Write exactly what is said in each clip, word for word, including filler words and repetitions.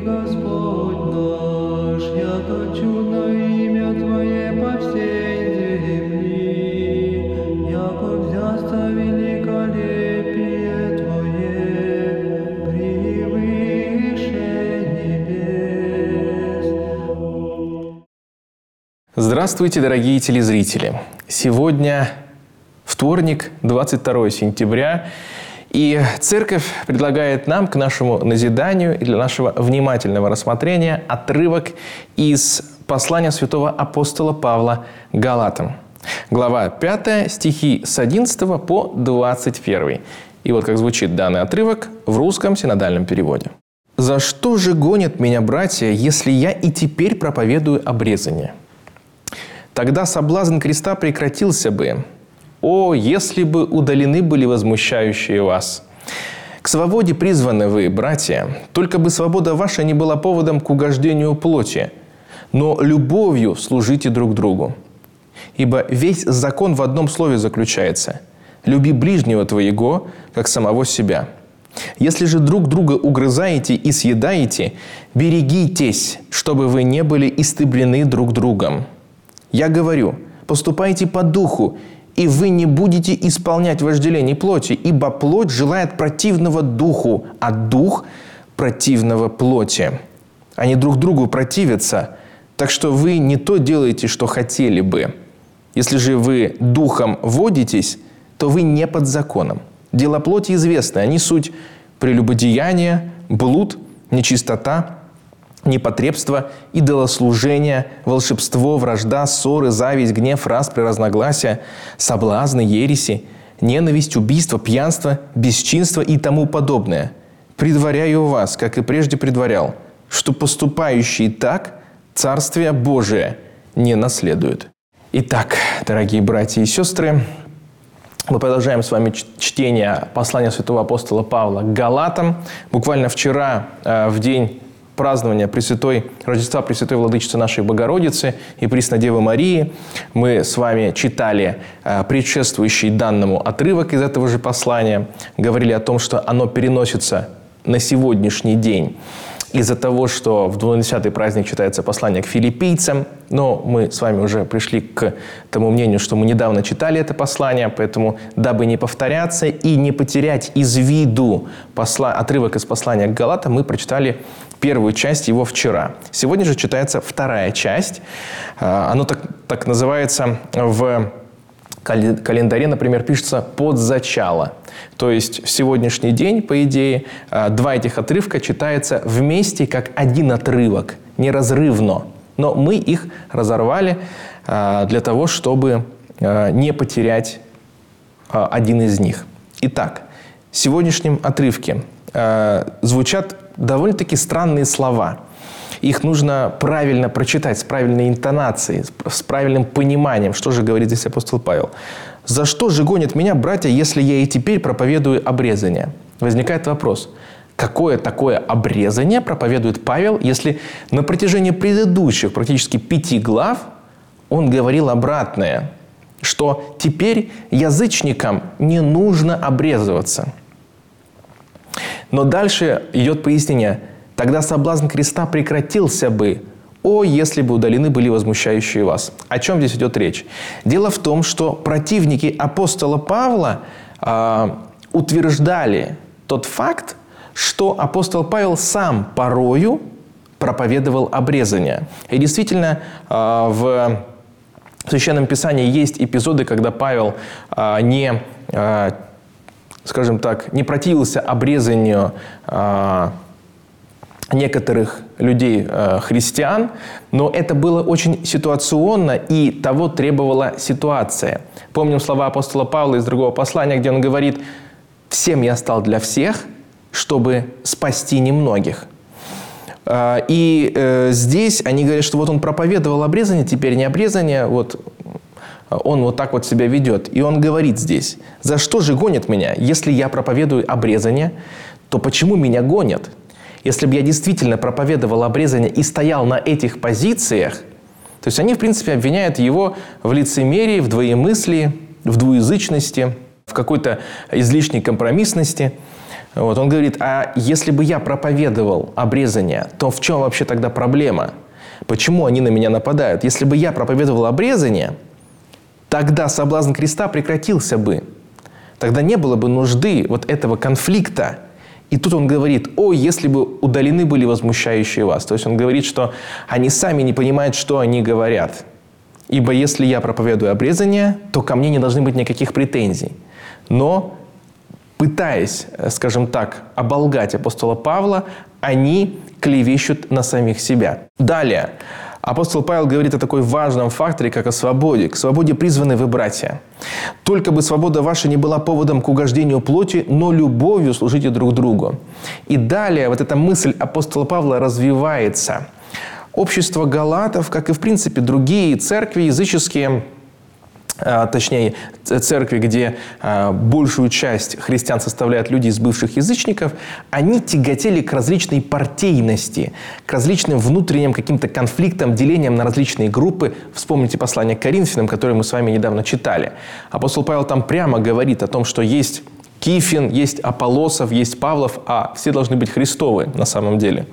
Господь наш, яко чудно имя Твое по всей земли, яко взясто великолепие Твое превыше небес. Здравствуйте, дорогие телезрители! Сегодня вторник, двадцать второе сентября, и Церковь предлагает нам к нашему назиданию и для нашего внимательного рассмотрения отрывок из послания святого апостола Павла Галатам. Глава пятая, стихи с одиннадцатого по двадцать первый. И вот как звучит данный отрывок в русском синодальном переводе. «За что же гонят меня братья, если я и теперь проповедую обрезание? Тогда соблазн креста прекратился бы. О, если бы удалены были возмущающие вас! К свободе призваны вы, братья, только бы свобода ваша не была поводом к угождению плоти, но любовью служите друг другу. Ибо весь закон в одном слове заключается: люби ближнего твоего, как самого себя. Если же друг друга угрызаете и съедаете, берегитесь, чтобы вы не были истреблены друг другом. Я говорю, поступайте по духу, и вы не будете исполнять вожделений плоти, ибо плоть желает противного духу, а дух – противного плоти. Они друг другу противятся, так что вы не то делаете, что хотели бы. Если же вы духом водитесь, то вы не под законом. Дела плоти известны, они суть прелюбодеяние, блуд, нечистота, непотребство, идолослужение, волшебство, вражда, ссоры, зависть, гнев, распри, разногласия, соблазны, ереси, ненависть, убийство, пьянство, бесчинство и тому подобное. Предваряю вас, как и прежде предварял, что поступающие так Царствие Божие не наследуют». Итак, дорогие братья и сестры, мы продолжаем с вами чтение послания святого апостола Павла к Галатам. Буквально вчера, в день празднования Пресвятой, Рождества Пресвятой Владычицы нашей Богородицы и Преснодевы Марии, мы с вами читали э, предшествующий данному отрывок из этого же послания, говорили о том, что оно переносится на сегодняшний день из-за того, что в двунадесятый праздник читается послание к филиппийцам, но мы с вами уже пришли к тому мнению, что мы недавно читали это послание, поэтому, дабы не повторяться и не потерять из виду посла... отрывок из послания к Галатам, мы прочитали первую часть его вчера. Сегодня же читается вторая часть. Оно так, так называется в календаре, например, пишется «под зачало». То есть в сегодняшний день, по идее, два этих отрывка читаются вместе как один отрывок, неразрывно. Но мы их разорвали для того, чтобы не потерять один из них. Итак, в сегодняшнем отрывке звучат довольно-таки странные слова. Их нужно правильно прочитать, с правильной интонацией, с правильным пониманием, что же говорит здесь апостол Павел. «За что же гонят меня, братья, если я и теперь проповедую обрезание?» Возникает вопрос, какое такое обрезание проповедует Павел, если на протяжении предыдущих практически пяти глав он говорил обратное, что теперь язычникам не нужно обрезываться. Но дальше идет пояснение: «Тогда соблазн креста прекратился бы. О, если бы удалены были возмущающие вас». О чем здесь идет речь? Дело в том, что противники апостола Павла э, утверждали тот факт, что апостол Павел сам порою проповедовал обрезание. И действительно, э, в Священном Писании есть эпизоды, когда Павел э, не, э, скажем так, не противился обрезанию э, некоторых людей, э, христиан, но это было очень ситуационно, и того требовала ситуация. Помним слова апостола Павла из другого послания, где он говорит: «Всем я стал для всех, чтобы спасти немногих». Э, и э, здесь они говорят, что вот он проповедовал обрезание, теперь не обрезание, вот он вот так вот себя ведет. И он говорит здесь: «За что же гонят меня? Если я проповедую обрезание, то почему меня гонят? Если бы я действительно проповедовал обрезание и стоял на этих позициях», то есть они, в принципе, обвиняют его в лицемерии, в двоемыслии, в двуязычности, в какой-то излишней компромиссности. Вот, он говорит, а если бы я проповедовал обрезание, то в чем вообще тогда проблема? Почему они на меня нападают? Если бы я проповедовал обрезание, тогда соблазн креста прекратился бы. Тогда не было бы нужды вот этого конфликта. И тут он говорит, ой, если бы удалены были возмущающие вас. То есть он говорит, что они сами не понимают, что они говорят. Ибо если я проповедую обрезание, то ко мне не должны быть никаких претензий. Но, пытаясь, скажем так, оболгать апостола Павла, они клевещут на самих себя. Далее. Апостол Павел говорит о такой важном факторе, как о свободе. К свободе призваны вы, братья. Только бы свобода ваша не была поводом к угождению плоти, но любовью служите друг другу. И далее вот эта мысль апостола Павла развивается. Общество галатов, как и в принципе другие церкви языческие, а, точнее церкви, где а, большую часть христиан составляют люди из бывших язычников, они тяготели к различной партийности, к различным внутренним каким-то конфликтам, делениям на различные группы. Вспомните послание к Коринфянам, которое мы с вами недавно читали. Апостол Павел там прямо говорит о том, что есть Кифин, есть Аполлосов, есть Павлов, а все должны быть Христовы на самом деле.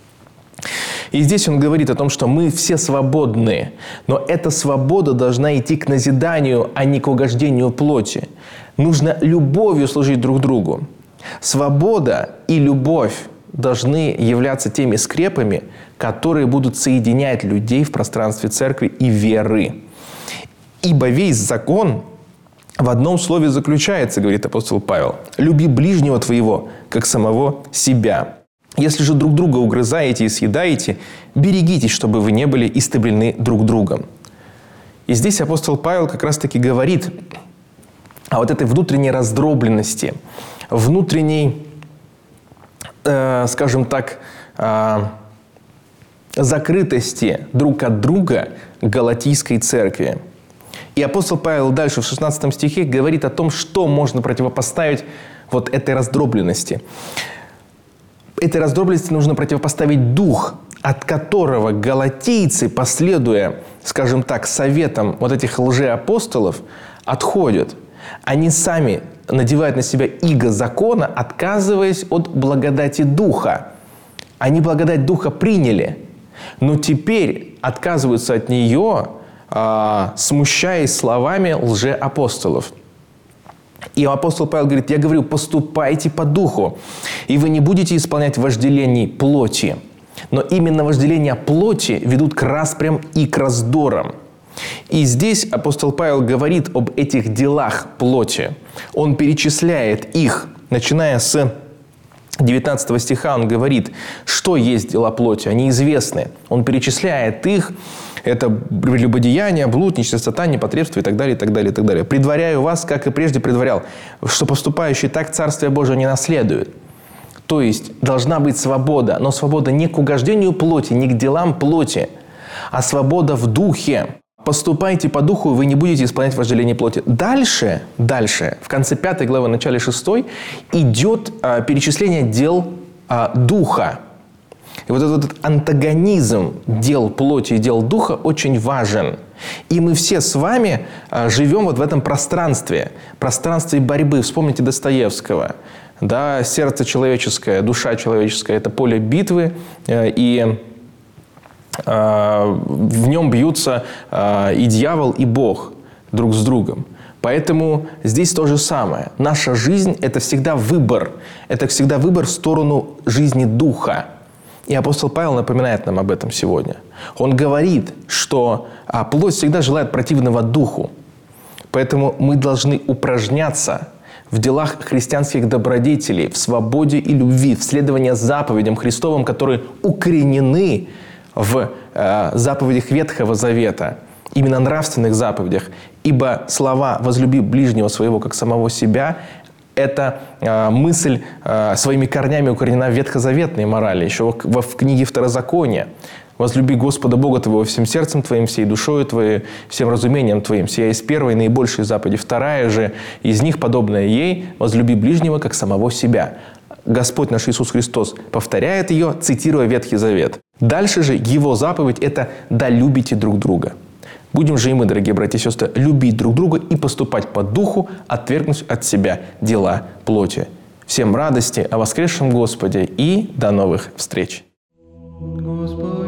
И здесь он говорит о том, что мы все свободны, но эта свобода должна идти к назиданию, а не к угождению плоти. Нужно любовью служить друг другу. Свобода и любовь должны являться теми скрепами, которые будут соединять людей в пространстве церкви и веры. Ибо весь закон в одном слове заключается, говорит апостол Павел, «Люби ближнего твоего, как самого себя». Если же друг друга угрызаете и съедаете, берегитесь, чтобы вы не были истреблены друг другом. И здесь апостол Павел как раз-таки говорит о вот этой внутренней раздробленности, внутренней, э, скажем так, э, закрытости друг от друга галатийской церкви. И апостол Павел дальше в шестнадцатом стихе говорит о том, что можно противопоставить вот этой раздробленности. Этой раздробленности нужно противопоставить дух, от которого галатийцы, последуя, скажем так, советам вот этих лжеапостолов, отходят. Они сами надевают на себя иго закона, отказываясь от благодати духа. Они благодать духа приняли, но теперь отказываются от нее, а, смущаясь словами лжеапостолов. И апостол Павел говорит, я говорю, поступайте по духу, и вы не будете исполнять вожделений плоти. Но именно вожделения плоти ведут к распрям и к раздорам. И здесь апостол Павел говорит об этих делах плоти. Он перечисляет их, начиная с девятнадцатого стиха, он говорит, что есть дела плоти, они известны. Он перечисляет их. Это прелюбодеяние, блуд, нечистота, непотребство и так далее, и так далее, и так далее. «Предваряю вас, как и прежде предварял, что поступающий так Царствие Божие не наследует». То есть должна быть свобода, но свобода не к угождению плоти, не к делам плоти, а свобода в духе. «Поступайте по духу, и вы не будете исполнять вожделение плоти». Дальше, дальше, в конце пятой главы, начале шестой, идет а, перечисление дел а, духа. И вот этот антагонизм дел плоти и дел духа очень важен. И мы все с вами а, живем вот в этом пространстве, пространстве борьбы. Вспомните Достоевского. Да, сердце человеческое, душа человеческая – это поле битвы, э, и э, в нем бьются э, и дьявол, и Бог друг с другом. Поэтому здесь то же самое. Наша жизнь – это всегда выбор. Это всегда выбор в сторону жизни духа. И апостол Павел напоминает нам об этом сегодня. Он говорит, что а, плоть всегда желает противного духу. Поэтому мы должны упражняться в делах христианских добродетелей, в свободе и любви, в следовании заповедям Христовым, которые укоренены в э, заповедях Ветхого Завета, именно нравственных заповедях. Ибо слова «возлюби ближнего своего, как самого себя» эта э, мысль э, своими корнями укоренена в ветхозаветной морали, еще в, в книге Второзакония. «Возлюби Господа Бога твоего всем сердцем твоим, всей душою твоей, всем разумением твоим». Сия есть первая и наибольшая заповедь. Вторая же из них, подобная ей, «возлюби ближнего, как самого себя». Господь наш Иисус Христос повторяет ее, цитируя Ветхий Завет. Дальше же его заповедь – это «да любите друг друга». Будем же и мы, дорогие братья и сестры, любить друг друга и поступать по духу, отвергнуть от себя дела плоти. Всем радости о воскресшем Господе и до новых встреч! Господи.